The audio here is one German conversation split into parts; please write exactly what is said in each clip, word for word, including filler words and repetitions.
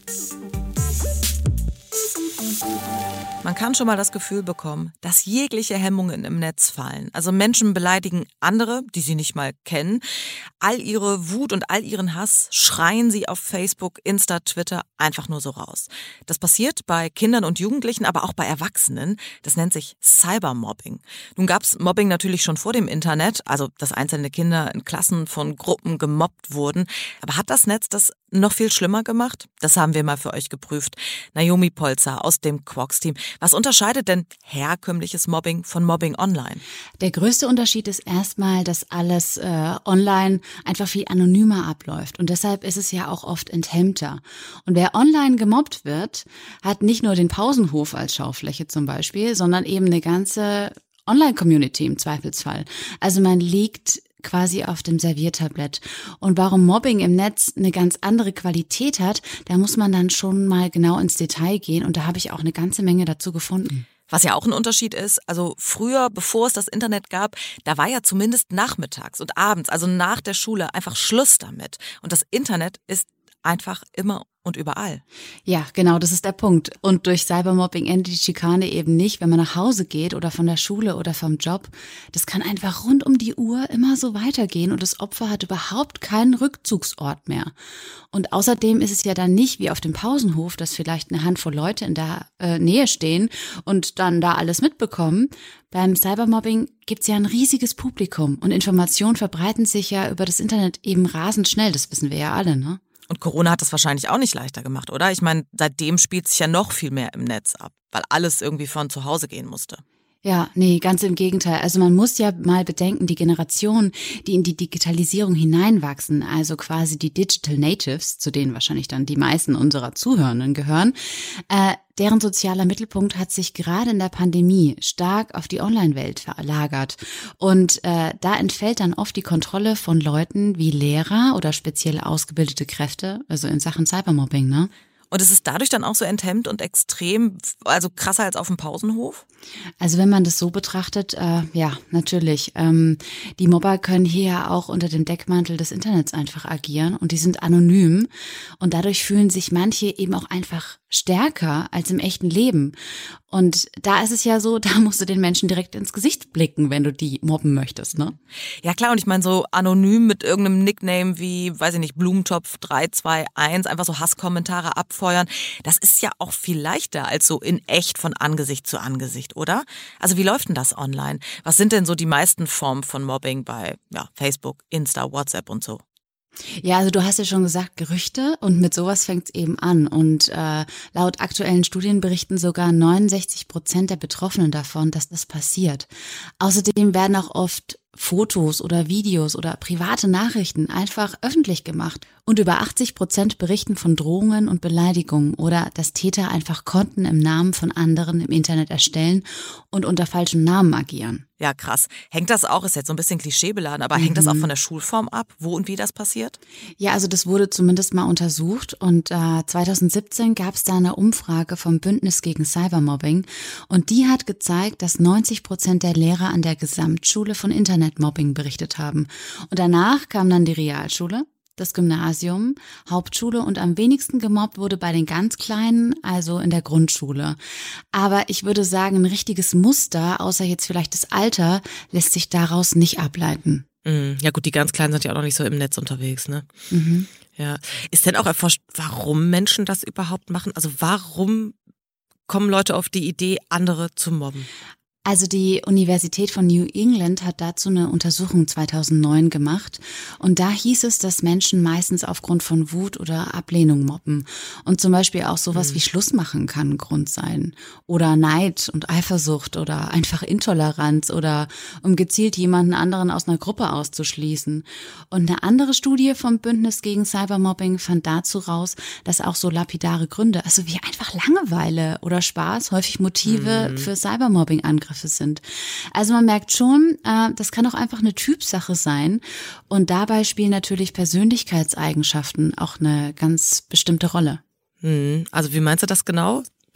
Man kann schon mal das Gefühl bekommen, dass jegliche Hemmungen im Netz fallen. Also Menschen beleidigen andere, die sie nicht mal kennen. All ihre Wut und all ihren Hass schreien sie auf Facebook, Insta, Twitter einfach nur so raus. Das passiert bei Kindern und Jugendlichen, aber auch bei Erwachsenen. Das nennt sich Cybermobbing. Nun gab es Mobbing natürlich schon vor dem Internet, also dass einzelne Kinder in Klassen von Gruppen gemobbt wurden. Aber hat das Netz das noch viel schlimmer gemacht? Das haben wir mal für euch geprüft. Naomi Polzer aus dem Quarks-Team. Was unterscheidet denn herkömmliches Mobbing von Mobbing online? Der größte Unterschied ist erstmal, dass alles äh, online einfach viel anonymer abläuft. Und deshalb ist es ja auch oft enthemmter. Und wer online gemobbt wird, hat nicht nur den Pausenhof als Schaufläche zum Beispiel, sondern eben eine ganze Online-Community im Zweifelsfall. Also man liegt quasi auf dem Serviertablett. Und warum Mobbing im Netz eine ganz andere Qualität hat, da muss man dann schon mal genau ins Detail gehen. Und da habe ich auch eine ganze Menge dazu gefunden. Was ja auch ein Unterschied ist, also früher, bevor es das Internet gab, da war ja zumindest nachmittags und abends, also nach der Schule, einfach Schluss damit. Und das Internet ist einfach immer und überall. Ja, genau, das ist der Punkt. Und durch Cybermobbing endet die Schikane eben nicht, wenn man nach Hause geht oder von der Schule oder vom Job. Das kann einfach rund um die Uhr immer so weitergehen und das Opfer hat überhaupt keinen Rückzugsort mehr. Und außerdem ist es ja dann nicht wie auf dem Pausenhof, dass vielleicht eine Handvoll Leute in der äh, Nähe stehen und dann da alles mitbekommen. Beim Cybermobbing gibt's ja ein riesiges Publikum und Informationen verbreiten sich ja über das Internet eben rasend schnell, das wissen wir ja alle, ne? Und Corona hat das wahrscheinlich auch nicht leichter gemacht, oder? Ich meine, seitdem spielt sich ja noch viel mehr im Netz ab, weil alles irgendwie von zu Hause gehen musste. Ja, nee, ganz im Gegenteil. Also man muss ja mal bedenken, die Generationen, die in die Digitalisierung hineinwachsen, also quasi die Digital Natives, zu denen wahrscheinlich dann die meisten unserer Zuhörenden gehören, äh, deren sozialer Mittelpunkt hat sich gerade in der Pandemie stark auf die Online-Welt verlagert. Und äh, da entfällt dann oft die Kontrolle von Leuten wie Lehrer oder speziell ausgebildete Kräfte, also in Sachen Cybermobbing, ne? Und es ist dadurch dann auch so enthemmt und extrem, also krasser als auf dem Pausenhof? Also wenn man das so betrachtet, äh, ja, natürlich. Ähm, die Mobber können hier ja auch unter dem Deckmantel des Internets einfach agieren und die sind anonym und dadurch fühlen sich manche eben auch einfach stärker als im echten Leben. Und da ist es ja so, da musst du den Menschen direkt ins Gesicht blicken, wenn du die mobben möchtest, ne? Ja klar, und ich meine so anonym mit irgendeinem Nickname wie, weiß ich nicht, Blumentopf drei zwei eins, einfach so Hasskommentare abfeuern, das ist ja auch viel leichter als so in echt von Angesicht zu Angesicht, oder? Also wie läuft denn das online? Was sind denn so die meisten Formen von Mobbing bei ja, Facebook, Insta, WhatsApp und so? Ja, also du hast ja schon gesagt, Gerüchte und mit sowas fängt's eben an und äh, laut aktuellen Studien berichten sogar neunundsechzig Prozent der Betroffenen davon, dass das passiert. Außerdem werden auch oft Fotos oder Videos oder private Nachrichten einfach öffentlich gemacht. Und über achtzig Prozent berichten von Drohungen und Beleidigungen oder dass Täter einfach Konten im Namen von anderen im Internet erstellen und unter falschen Namen agieren. Ja, krass. Hängt das auch, ist jetzt so ein bisschen klischeebeladen, aber mhm. hängt das auch von der Schulform ab, wo und wie das passiert? Ja, also das wurde zumindest mal untersucht und äh, zwanzig siebzehn gab es da eine Umfrage vom Bündnis gegen Cybermobbing und die hat gezeigt, dass neunzig Prozent der Lehrer an der Gesamtschule von Internetmobbing berichtet haben. Und danach kam dann die Realschule, das Gymnasium, Hauptschule und am wenigsten gemobbt wurde bei den ganz Kleinen, also in der Grundschule. Aber ich würde sagen, ein richtiges Muster, außer jetzt vielleicht das Alter, lässt sich daraus nicht ableiten. Ja gut, die ganz Kleinen sind ja auch noch nicht so im Netz unterwegs, ne? Mhm. Ja. Ist denn auch erforscht, warum Menschen das überhaupt machen? Also warum kommen Leute auf die Idee, andere zu mobben? Also die Universität von New England hat dazu eine Untersuchung zweitausendneun gemacht und da hieß es, dass Menschen meistens aufgrund von Wut oder Ablehnung mobben und zum Beispiel auch sowas mhm. wie Schluss machen kann ein Grund sein oder Neid und Eifersucht oder einfach Intoleranz oder um gezielt jemanden anderen aus einer Gruppe auszuschließen. Und eine andere Studie vom Bündnis gegen Cybermobbing fand dazu raus, dass auch so lapidare Gründe, also wie einfach Langeweile oder Spaß häufig Motive mhm. für Cybermobbing-Angriffe sind. Also man merkt schon, äh, das kann auch einfach eine Typsache sein und dabei spielen natürlich Persönlichkeitseigenschaften auch eine ganz bestimmte Rolle. Also wie meinst du das genau?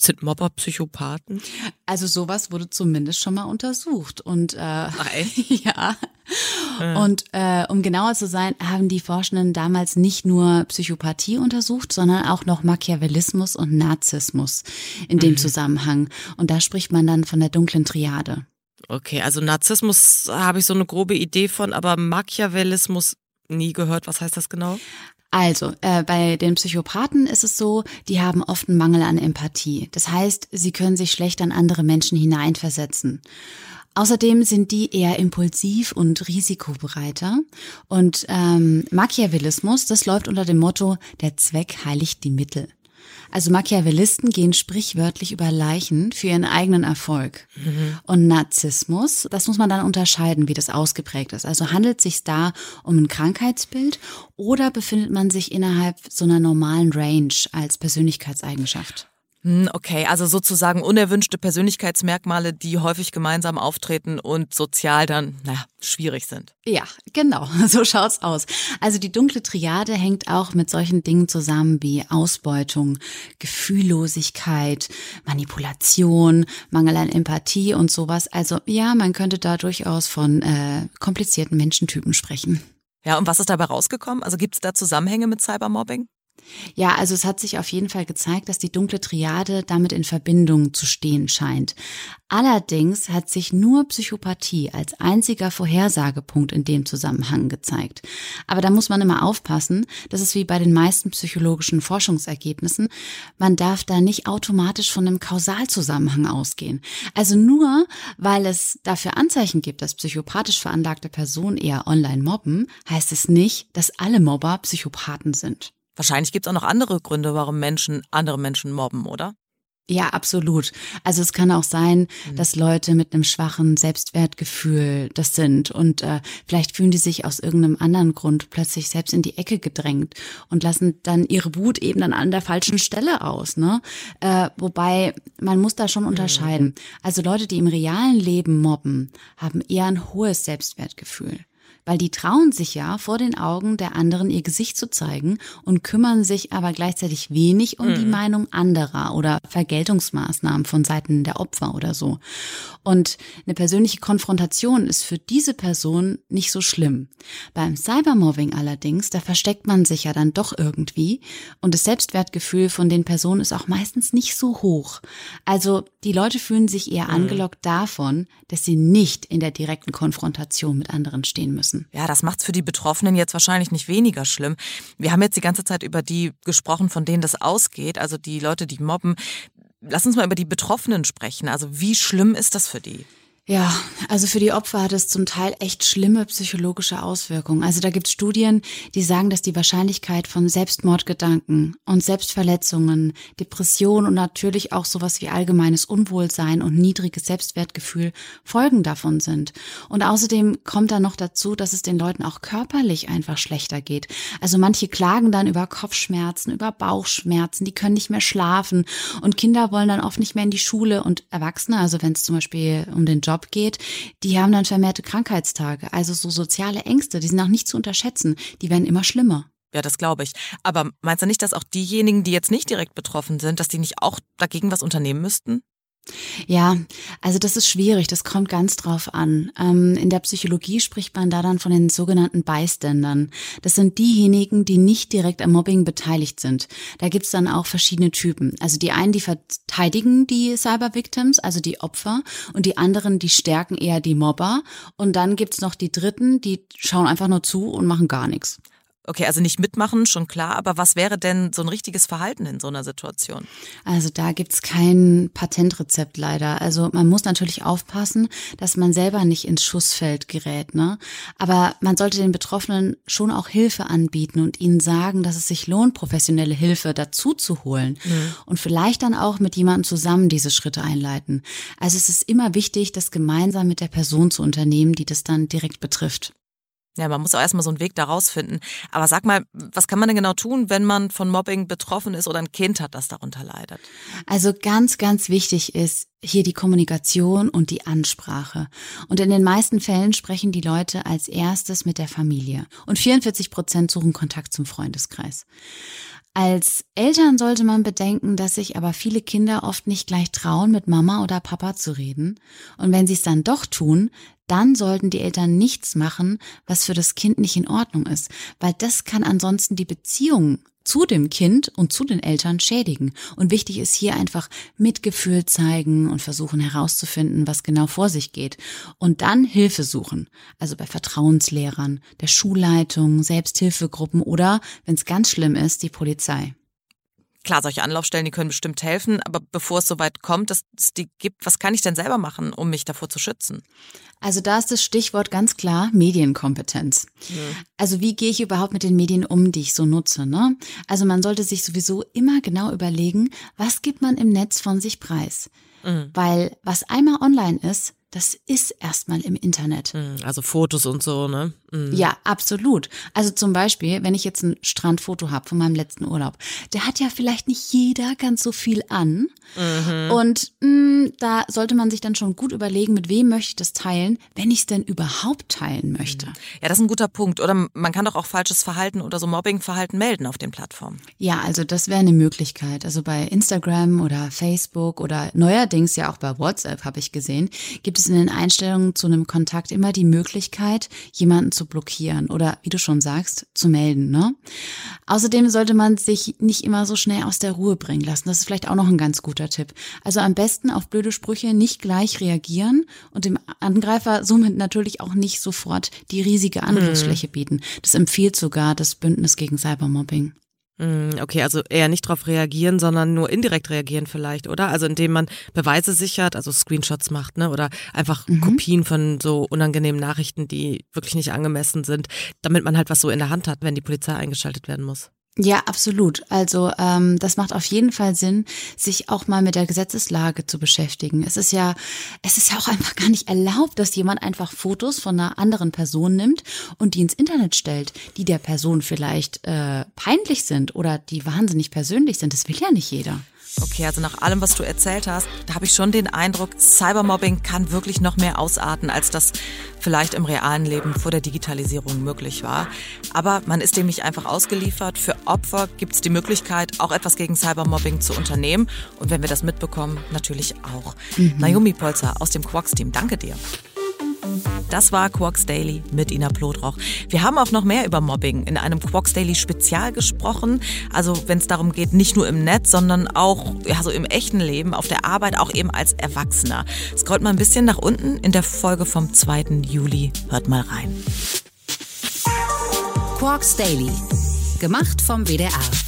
Sind Mobber Psychopathen? Also sowas wurde zumindest schon mal untersucht. Und äh, Ach, echt? ja. ja. Und äh, um genauer zu sein, haben die Forschenden damals nicht nur Psychopathie untersucht, sondern auch noch Machiavellismus und Narzissmus in dem mhm. Zusammenhang. Und da spricht man dann von der dunklen Triade. Okay, also Narzissmus habe ich so eine grobe Idee von, aber Machiavellismus nie gehört. Was heißt das genau? Also, äh, bei den Psychopathen ist es so, die haben oft einen Mangel an Empathie. Das heißt, sie können sich schlecht an andere Menschen hineinversetzen. Außerdem sind die eher impulsiv und risikobereiter. Und ähm, Machiavellismus, das läuft unter dem Motto, der Zweck heiligt die Mittel. Also Machiavellisten gehen sprichwörtlich über Leichen für ihren eigenen Erfolg. Mhm. Und Narzissmus, das muss man dann unterscheiden, wie das ausgeprägt ist. Also handelt es sich da um ein Krankheitsbild oder befindet man sich innerhalb so einer normalen Range als Persönlichkeitseigenschaft? Okay, also sozusagen unerwünschte Persönlichkeitsmerkmale, die häufig gemeinsam auftreten und sozial dann, naja, schwierig sind. Ja, genau, so schaut's aus. Also die dunkle Triade hängt auch mit solchen Dingen zusammen wie Ausbeutung, Gefühllosigkeit, Manipulation, Mangel an Empathie und sowas. Also ja, man könnte da durchaus von äh, komplizierten Menschentypen sprechen. Ja, und was ist dabei rausgekommen? Also gibt es da Zusammenhänge mit Cybermobbing? Ja, also es hat sich auf jeden Fall gezeigt, dass die dunkle Triade damit in Verbindung zu stehen scheint. Allerdings hat sich nur Psychopathie als einziger Vorhersagepunkt in dem Zusammenhang gezeigt. Aber da muss man immer aufpassen, das ist wie bei den meisten psychologischen Forschungsergebnissen, man darf da nicht automatisch von einem Kausalzusammenhang ausgehen. Also nur, weil es dafür Anzeichen gibt, dass psychopathisch veranlagte Personen eher online mobben, heißt es nicht, dass alle Mobber Psychopathen sind. Wahrscheinlich gibt es auch noch andere Gründe, warum Menschen andere Menschen mobben, oder? Ja, absolut. Also es kann auch sein, mhm. dass Leute mit einem schwachen Selbstwertgefühl das sind und äh, vielleicht fühlen die sich aus irgendeinem anderen Grund plötzlich selbst in die Ecke gedrängt und lassen dann ihre Wut eben dann an der falschen Stelle aus, ne? Äh, wobei man muss da schon unterscheiden. Mhm. Also Leute, die im realen Leben mobben, haben eher ein hohes Selbstwertgefühl. Weil die trauen sich ja, vor den Augen der anderen ihr Gesicht zu zeigen und kümmern sich aber gleichzeitig wenig um mhm. die Meinung anderer oder Vergeltungsmaßnahmen von Seiten der Opfer oder so. Und eine persönliche Konfrontation ist für diese Person nicht so schlimm. Beim Cybermobbing allerdings, da versteckt man sich ja dann doch irgendwie und das Selbstwertgefühl von den Personen ist auch meistens nicht so hoch. Also die Leute fühlen sich eher mhm. angelockt davon, dass sie nicht in der direkten Konfrontation mit anderen stehen müssen. Ja, das macht's für die Betroffenen jetzt wahrscheinlich nicht weniger schlimm. Wir haben jetzt die ganze Zeit über die gesprochen, von denen das ausgeht, also die Leute, die mobben. Lass uns mal über die Betroffenen sprechen. Also wie schlimm ist das für die? Ja, also für die Opfer hat es zum Teil echt schlimme psychologische Auswirkungen. Also da gibt's Studien, die sagen, dass die Wahrscheinlichkeit von Selbstmordgedanken und Selbstverletzungen, Depression und natürlich auch sowas wie allgemeines Unwohlsein und niedriges Selbstwertgefühl Folgen davon sind. Und außerdem kommt da noch dazu, dass es den Leuten auch körperlich einfach schlechter geht. Also manche klagen dann über Kopfschmerzen, über Bauchschmerzen, die können nicht mehr schlafen und Kinder wollen dann oft nicht mehr in die Schule und Erwachsene, also wenn es zum Beispiel um den Job geht, die haben dann vermehrte Krankheitstage, also so soziale Ängste, die sind auch nicht zu unterschätzen, die werden immer schlimmer. Ja, das glaube ich. Aber meinst du nicht, dass auch diejenigen, die jetzt nicht direkt betroffen sind, dass die nicht auch dagegen was unternehmen müssten? Ja, also das ist schwierig, das kommt ganz drauf an. Ähm, in der Psychologie spricht man da dann von den sogenannten Bystandern. Das sind diejenigen, die nicht direkt am Mobbing beteiligt sind. Da gibt's dann auch verschiedene Typen. Also die einen, die verteidigen die Cyber-Victims, also die Opfer, und die anderen, die stärken eher die Mobber. Und dann gibt's noch die Dritten, die schauen einfach nur zu und machen gar nichts. Okay, also nicht mitmachen, schon klar, aber was wäre denn so ein richtiges Verhalten in so einer Situation? Also da gibt's kein Patentrezept leider. Also man muss natürlich aufpassen, dass man selber nicht ins Schussfeld gerät, ne? Aber man sollte den Betroffenen schon auch Hilfe anbieten und ihnen sagen, dass es sich lohnt, professionelle Hilfe dazu zu holen. Mhm. Und vielleicht dann auch mit jemandem zusammen diese Schritte einleiten. Also es ist immer wichtig, das gemeinsam mit der Person zu unternehmen, die das dann direkt betrifft. Ja, man muss auch erstmal so einen Weg da rausfinden. Aber sag mal, was kann man denn genau tun, wenn man von Mobbing betroffen ist oder ein Kind hat, das darunter leidet? Also ganz, ganz wichtig ist hier die Kommunikation und die Ansprache. Und in den meisten Fällen sprechen die Leute als erstes mit der Familie. Und vierundvierzig Prozent suchen Kontakt zum Freundeskreis. Als Eltern sollte man bedenken, dass sich aber viele Kinder oft nicht gleich trauen, mit Mama oder Papa zu reden. Und wenn sie es dann doch tun, dann sollten die Eltern nichts machen, was für das Kind nicht in Ordnung ist, weil das kann ansonsten die Beziehung zu dem Kind und zu den Eltern schädigen. Und wichtig ist hier einfach Mitgefühl zeigen und versuchen herauszufinden, was genau vor sich geht. Und dann Hilfe suchen. Also bei Vertrauenslehrern, der Schulleitung, Selbsthilfegruppen oder, wenn es ganz schlimm ist, die Polizei. Klar, solche Anlaufstellen, die können bestimmt helfen, aber bevor es soweit kommt, dass es die gibt, was kann ich denn selber machen, um mich davor zu schützen? Also da ist das Stichwort ganz klar Medienkompetenz. Ja. Also wie gehe ich überhaupt mit den Medien um, die ich so nutze, ne? Also man sollte sich sowieso immer genau überlegen, was gibt man im Netz von sich preis? Mhm. Weil was einmal online ist, das ist erstmal im Internet. Also Fotos und so, ne? Mhm. Ja, absolut. Also zum Beispiel, wenn ich jetzt ein Strandfoto habe von meinem letzten Urlaub, der hat ja vielleicht nicht jeder ganz so viel an. Mhm. Und mh, da sollte man sich dann schon gut überlegen, mit wem möchte ich das teilen, wenn ich es denn überhaupt teilen möchte. Ja, das ist ein guter Punkt. Oder man kann doch auch falsches Verhalten oder so Mobbingverhalten melden auf den Plattformen. Ja, also das wäre eine Möglichkeit. Also bei Instagram oder Facebook oder neuerdings ja auch bei WhatsApp, habe ich gesehen, gibt es in den Einstellungen zu einem Kontakt immer die Möglichkeit, jemanden zu blockieren oder, wie du schon sagst, zu melden, ne? Außerdem sollte man sich nicht immer so schnell aus der Ruhe bringen lassen. Das ist vielleicht auch noch ein ganz guter Tipp. Also am besten auf blöde Sprüche nicht gleich reagieren und dem Angreifer somit natürlich auch nicht sofort die riesige Angriffsfläche bieten. Das empfiehlt sogar das Bündnis gegen Cybermobbing. Okay, also eher nicht darauf reagieren, sondern nur indirekt reagieren vielleicht, oder? Also indem man Beweise sichert, also Screenshots macht, ne? Oder einfach mhm. Kopien von so unangenehmen Nachrichten, die wirklich nicht angemessen sind, damit man halt was so in der Hand hat, wenn die Polizei eingeschaltet werden muss. Ja, absolut. Also ähm, das macht auf jeden Fall Sinn, sich auch mal mit der Gesetzeslage zu beschäftigen. Es ist ja, es ist ja auch einfach gar nicht erlaubt, dass jemand einfach Fotos von einer anderen Person nimmt und die ins Internet stellt, die der Person vielleicht äh, peinlich sind oder die wahnsinnig persönlich sind. Das will ja nicht jeder. Okay, also nach allem, was du erzählt hast, da habe ich schon den Eindruck, Cybermobbing kann wirklich noch mehr ausarten, als das vielleicht im realen Leben vor der Digitalisierung möglich war. Aber man ist dem nicht einfach ausgeliefert. Für Opfer gibt es die Möglichkeit, auch etwas gegen Cybermobbing zu unternehmen. Und wenn wir das mitbekommen, natürlich auch. Mhm. Naomi Polzer aus dem Quarks-Team, danke dir. Das war Quarks Daily mit Ina Plodroch. Wir haben auch noch mehr über Mobbing in einem Quarks Daily Spezial gesprochen. Also wenn es darum geht, nicht nur im Netz, sondern auch ja, so im echten Leben, auf der Arbeit, auch eben als Erwachsener. Scrollt mal ein bisschen nach unten in der Folge vom zweiten Juli. Hört mal rein. Quarks Daily. Gemacht vom W D R.